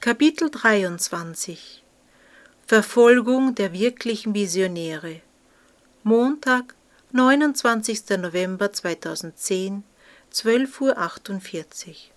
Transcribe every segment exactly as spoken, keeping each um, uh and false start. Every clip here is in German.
Kapitel dreiundzwanzig Verfolgung der wirklichen Visionäre. Montag, neunundzwanzigster November zweitausendzehn, zwölf Uhr achtundvierzig.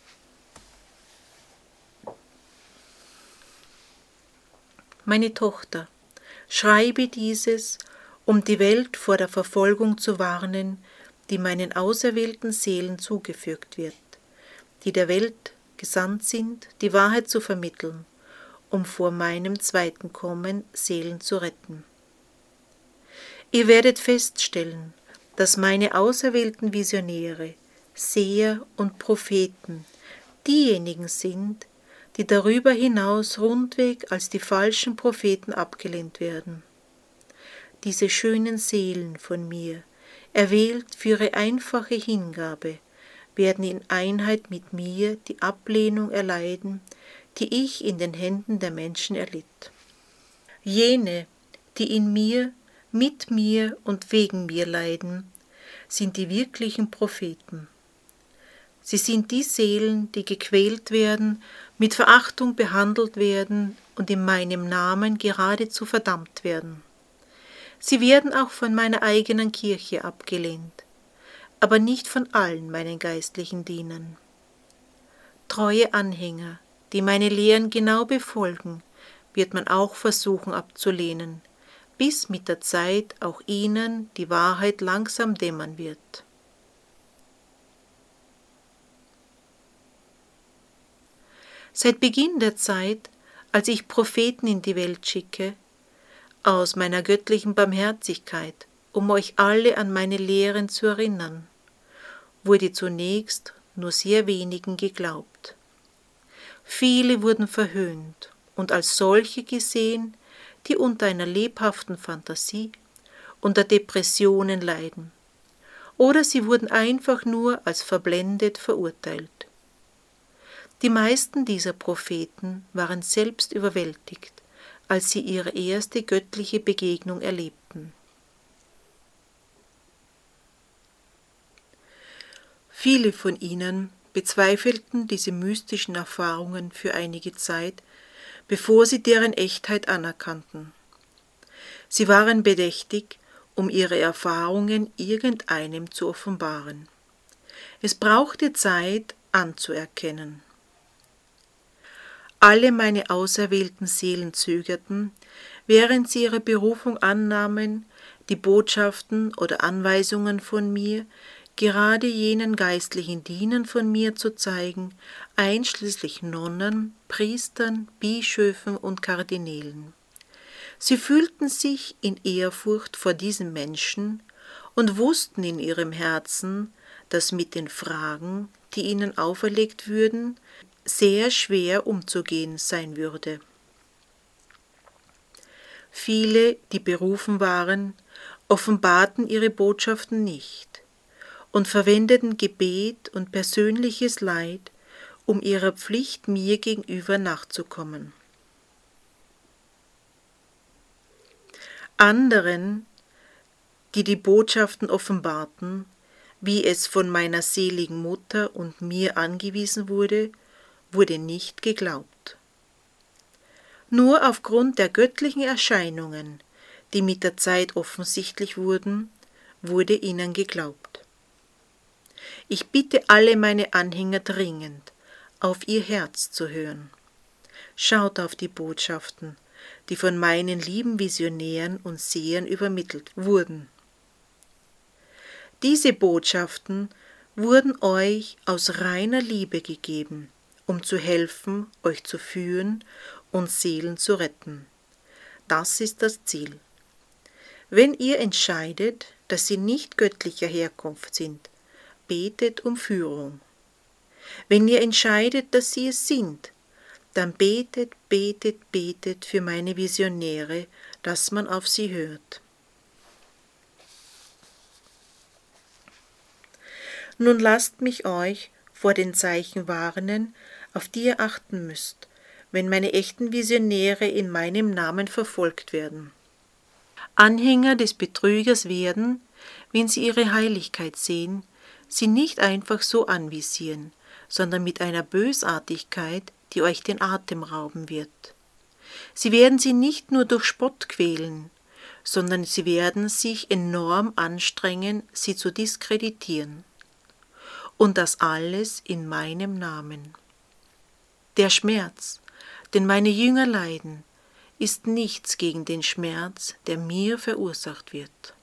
Meine Tochter, schreibe dieses, um die Welt vor der Verfolgung zu warnen, die meinen auserwählten Seelen zugefügt wird, die der Welt gesandt sind, die Wahrheit zu vermitteln, um vor meinem zweiten Kommen Seelen zu retten. Ihr werdet feststellen, dass meine auserwählten Visionäre, Seher und Propheten diejenigen sind, die darüber hinaus rundweg als die falschen Propheten abgelehnt werden. Diese schönen Seelen von mir, erwählt für ihre einfache Hingabe, werden in Einheit mit mir die Ablehnung erleiden, die ich in den Händen der Menschen erlitt. Jene, die in mir, mit mir und wegen mir leiden, sind die wirklichen Propheten. Sie sind die Seelen, die gequält werden, mit Verachtung behandelt werden und in meinem Namen geradezu verdammt werden. Sie werden auch von meiner eigenen Kirche abgelehnt, aber nicht von allen meinen geistlichen Dienern. Treue Anhänger, die meine Lehren genau befolgen, wird man auch versuchen abzulehnen, bis mit der Zeit auch ihnen die Wahrheit langsam dämmern wird. Seit Beginn der Zeit, als ich Propheten in die Welt schicke, aus meiner göttlichen Barmherzigkeit, um euch alle an meine Lehren zu erinnern, wurde zunächst nur sehr wenigen geglaubt. Viele wurden verhöhnt und als solche gesehen, die unter einer lebhaften Fantasie, unter Depressionen leiden, oder sie wurden einfach nur als verblendet verurteilt. Die meisten dieser Propheten waren selbst überwältigt, als sie ihre erste göttliche Begegnung erlebten. Viele von ihnen bezweifelten diese mystischen Erfahrungen für einige Zeit, bevor sie deren Echtheit anerkannten. Sie waren bedächtig, um ihre Erfahrungen irgendeinem zu offenbaren. Es brauchte Zeit, anzuerkennen. Alle meine auserwählten Seelen zögerten, während sie ihre Berufung annahmen, die Botschaften oder Anweisungen von mir, gerade jenen geistlichen Dienern von mir zu zeigen, einschließlich Nonnen, Priestern, Bischöfen und Kardinälen. Sie fühlten sich in Ehrfurcht vor diesen Menschen und wussten in ihrem Herzen, dass mit den Fragen, die ihnen auferlegt würden, sehr schwer umzugehen sein würde. Viele, die berufen waren, offenbarten ihre Botschaften nicht und verwendeten Gebet und persönliches Leid, um ihrer Pflicht mir gegenüber nachzukommen. Anderen, die die Botschaften offenbarten, wie es von meiner seligen Mutter und mir angewiesen wurde, wurde nicht geglaubt. Nur aufgrund der göttlichen Erscheinungen, die mit der Zeit offensichtlich wurden, wurde ihnen geglaubt. Ich bitte alle meine Anhänger dringend, auf ihr Herz zu hören. Schaut auf die Botschaften, die von meinen lieben Visionären und Sehern übermittelt wurden. Diese Botschaften wurden euch aus reiner Liebe gegeben, um zu helfen, euch zu führen und Seelen zu retten. Das ist das Ziel. Wenn ihr entscheidet, dass sie nicht göttlicher Herkunft sind, betet um Führung. Wenn ihr entscheidet, dass sie es sind, dann betet, betet, betet für meine Visionäre, dass man auf sie hört. Nun lasst mich euch vor den Zeichen warnen, auf die ihr achten müsst, wenn meine echten Visionäre in meinem Namen verfolgt werden. Anhänger des Betrügers werden, wenn sie ihre Heiligkeit sehen, sie nicht einfach so anvisieren, sondern mit einer Bösartigkeit, die euch den Atem rauben wird. Sie werden sie nicht nur durch Spott quälen, sondern sie werden sich enorm anstrengen, sie zu diskreditieren. Und das alles in meinem Namen. Der Schmerz, den meine Jünger leiden, ist nichts gegen den Schmerz, der mir verursacht wird.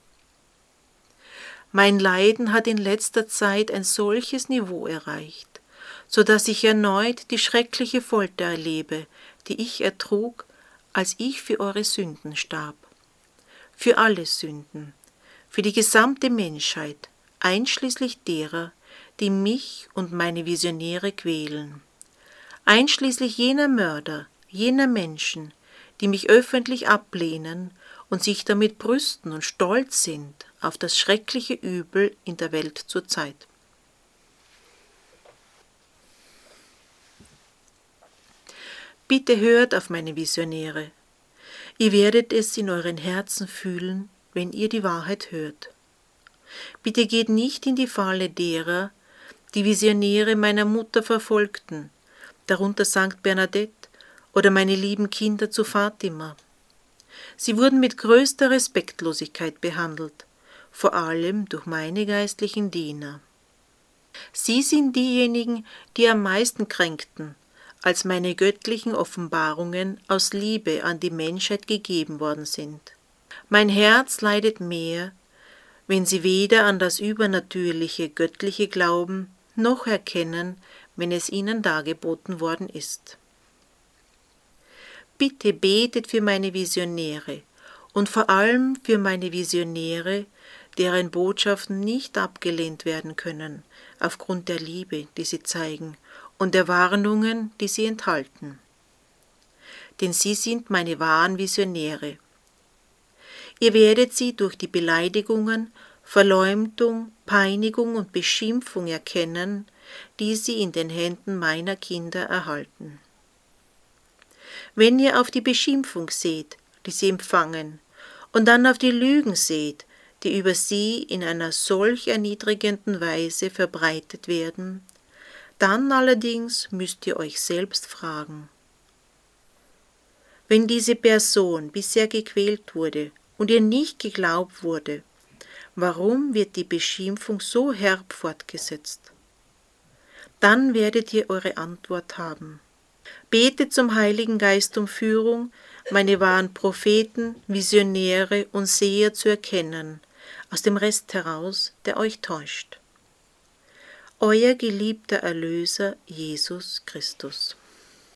Mein Leiden hat in letzter Zeit ein solches Niveau erreicht, so dass ich erneut die schreckliche Folter erlebe, die ich ertrug, als ich für eure Sünden starb. Für alle Sünden, für die gesamte Menschheit, einschließlich derer, die mich und meine Visionäre quälen, einschließlich jener Mörder, jener Menschen, die mich öffentlich ablehnen und sich damit brüsten und stolz sind auf das schreckliche Übel in der Welt zur Zeit. Bitte hört auf meine Visionäre. Ihr werdet es in euren Herzen fühlen, wenn ihr die Wahrheit hört. Bitte geht nicht in die Falle derer, die Visionäre meiner Mutter verfolgten, darunter Sankt Bernadette oder meine lieben Kinder zu Fatima. Sie wurden mit größter Respektlosigkeit behandelt, vor allem durch meine geistlichen Diener. Sie sind diejenigen, die am meisten kränkten, als meine göttlichen Offenbarungen aus Liebe an die Menschheit gegeben worden sind. Mein Herz leidet mehr, wenn sie weder an das übernatürliche Göttliche glauben, noch erkennen, wenn es ihnen dargeboten worden ist. Bitte betet für meine Visionäre und vor allem für meine Visionäre, deren Botschaften nicht abgelehnt werden können, aufgrund der Liebe, die sie zeigen, und der Warnungen, die sie enthalten. Denn sie sind meine wahren Visionäre. Ihr werdet sie durch die Beleidigungen, Verleumdung, Peinigung und Beschimpfung erkennen, die sie in den Händen meiner Kinder erhalten. Wenn ihr auf die Beschimpfung seht, die sie empfangen, und dann auf die Lügen seht, die über sie in einer solch erniedrigenden Weise verbreitet werden, dann allerdings müsst ihr euch selbst fragen: Wenn diese Person bisher gequält wurde und ihr nicht geglaubt wurde, warum wird die Beschimpfung so herb fortgesetzt? Dann werdet ihr eure Antwort haben. Betet zum Heiligen Geist um Führung, meine wahren Propheten, Visionäre und Seher zu erkennen, aus dem Rest heraus, der euch täuscht. Euer geliebter Erlöser Jesus Christus.